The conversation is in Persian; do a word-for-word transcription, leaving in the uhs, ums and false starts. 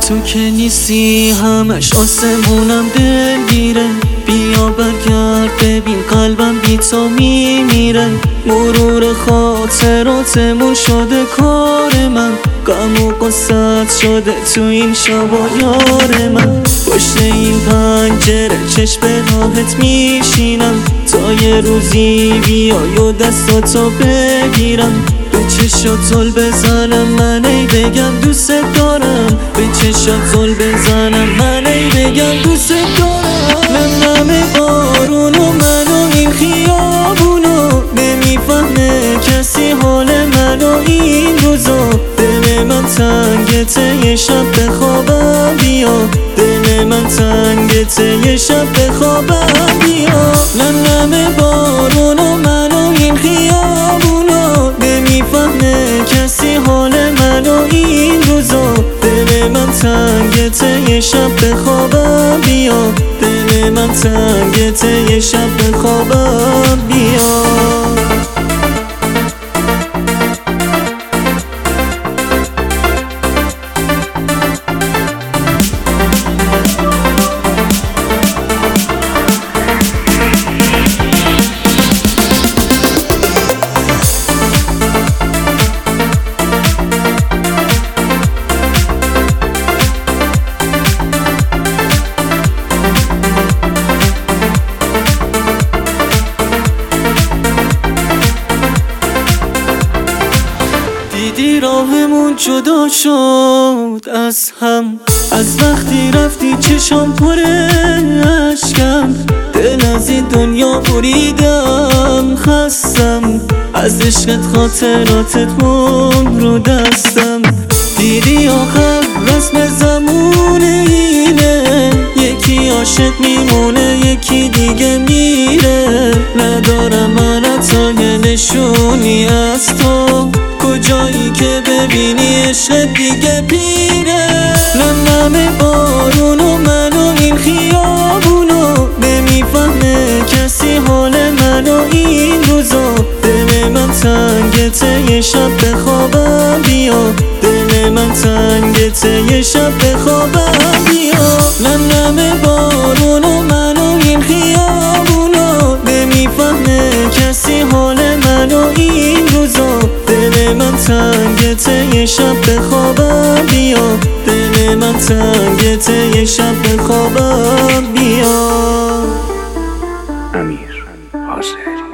تو که نیستی همش آسمونم دلگیره. بیا برگرد ببین قلبم بی تو میمیره. مرور خاطراتمون شده کار من، غم و قصت شده تو این شبا یار من. پشت این پنجره چشم راحت میشینم تا یه روزی بیای و دستاتو بگیرم. به چشات زل بزنم من ای بگم دوست دارم. به چشات زل بزنم من ای بگم دوست دارم. نم نم بارون و من و این خیابونو نمیفهمه کسی حال من و این روزا. دل من تنگه ته شب بخوابم بیا. دل من تنگه ته شب بخوابم بیا. نم نم بارون و من و این خیابونو نمیفهمه کسی حال من و این روزا. دل من تنگه ته شب بخوابم بیا. دل من تنگه ته شب بخوابم بیا. دیدی راهمون جدا شد از هم، از وقتی رفتی چشام پر اشکم. دل از این دنیا بریدم خستم، از عشقت خاطراتت مون رو دستم. دیدی آخر رسم زمونه اینه، یکی عاشق میمونه یکی دیگه میره. ندارم من حتی یه نشونی از تو، کجایی که ببینی عشق دیگه پیره. نم نم بارون و من و این خیابونو نمیفهمه کسی حال من و این روزا. دل من تنگه ته شب بخوابم بیا. دل من تنگه ته شب بخوابم بیا. نم نم بارون و من و این خیابونو نمیفهمه کسی حال من و این روزا. دل من تنگه ته شب بخوابم بیا. دل من تنگه ته شب بخوابم بیا. امیر حاضری.